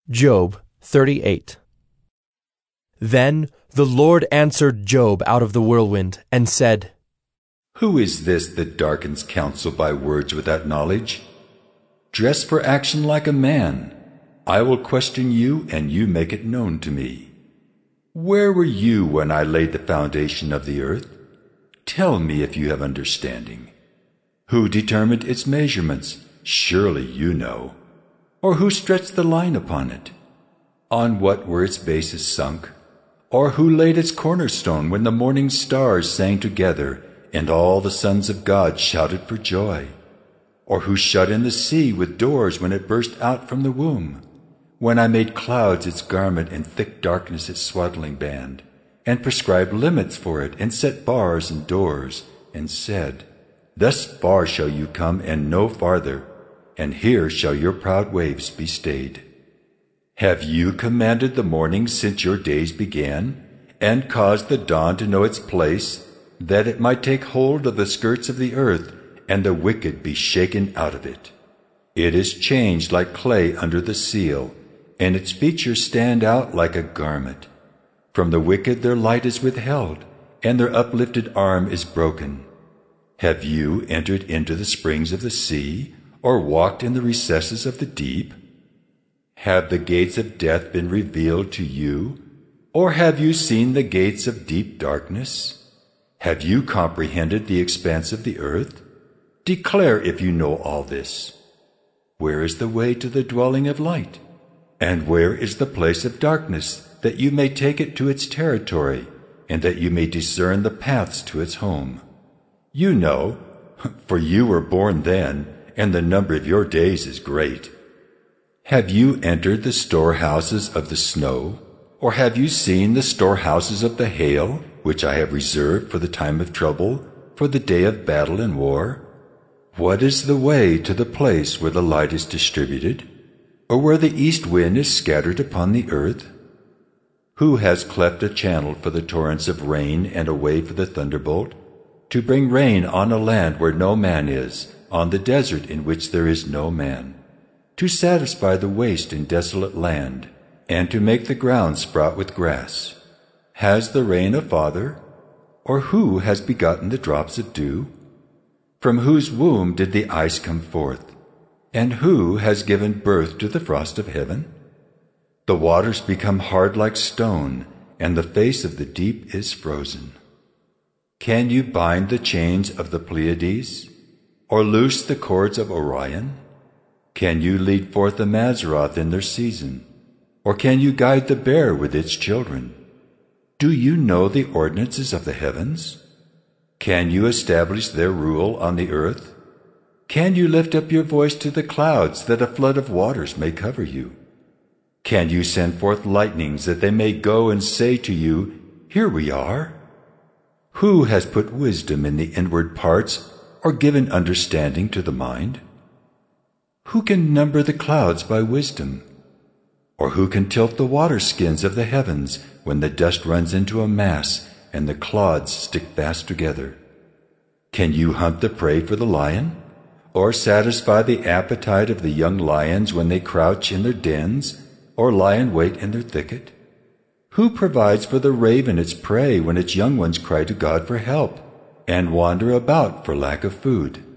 Job 38. Then the Lord answered Job out of the whirlwind and said, Who is this that darkens counsel by words without knowledge? Dress for action like a man. I will question you, and you make it known to me. Where were you when I laid the foundation of the earth? Tell me if you have understanding. Who determined its measurements? Surely you know. Or who stretched the line upon it? On what were its bases sunk? Or who laid its cornerstone when the morning stars sang together, and all the sons of God shouted for joy? Or who shut in the sea with doors when it burst out from the womb? When I made clouds its garment and thick darkness its swaddling band, and prescribed limits for it, and set bars and doors, and said, Thus far shall you come, and no farther, and here shall your proud waves be stayed. Have you commanded the morning since your days began, and caused the dawn to know its place, that it might take hold of the skirts of the earth, and the wicked be shaken out of it? It is changed like clay under the seal, and its features stand out like a garment. From the wicked their light is withheld, and their uplifted arm is broken. Have you entered into the springs of the sea, or walked in the recesses of the deep? Have the gates of death been revealed to you, or have you seen the gates of deep darkness? Have you comprehended the expanse of the earth? Declare if you know all this. Where is the way to the dwelling of light? And where is the place of darkness, that you may take it to its territory, and that you may discern the paths to its home? You know, for you were born then, and the number of your days is great. Have you entered the storehouses of the snow, or have you seen the storehouses of the hail, which I have reserved for the time of trouble, for the day of battle and war? What is the way to the place where the light is distributed, or where the east wind is scattered upon the earth? Who has cleft a channel for the torrents of rain and a way for the thunderbolt, to bring rain on a land where no man is, on the desert in which there is no man, to satisfy the waste and desolate land, and to make the ground sprout with grass? Has the rain a father? Or who has begotten the drops of dew? From whose womb did the ice come forth? And who has given birth to the frost of heaven? The waters become hard like stone, and the face of the deep is frozen. Can you bind the chains of the Pleiades, or loose the cords of Orion? Can you lead forth the Mazzaroth in their season, or can you guide the bear with its children? Do you know the ordinances of the heavens? Can you establish their rule on the earth? Can you lift up your voice to the clouds, that a flood of waters may cover you? Can you send forth lightnings, that they may go and say to you, Here we are? Who has put wisdom in the inward parts, or given understanding to the mind? Who can number the clouds by wisdom? Or who can tilt the water skins of the heavens, when the dust runs into a mass, and the clods stick fast together? Can you hunt the prey for the lion, or satisfy the appetite of the young lions when they crouch in their dens, or lie in wait in their thicket? Who provides for the raven its prey when its young ones cry to God for help, and wander about for lack of food?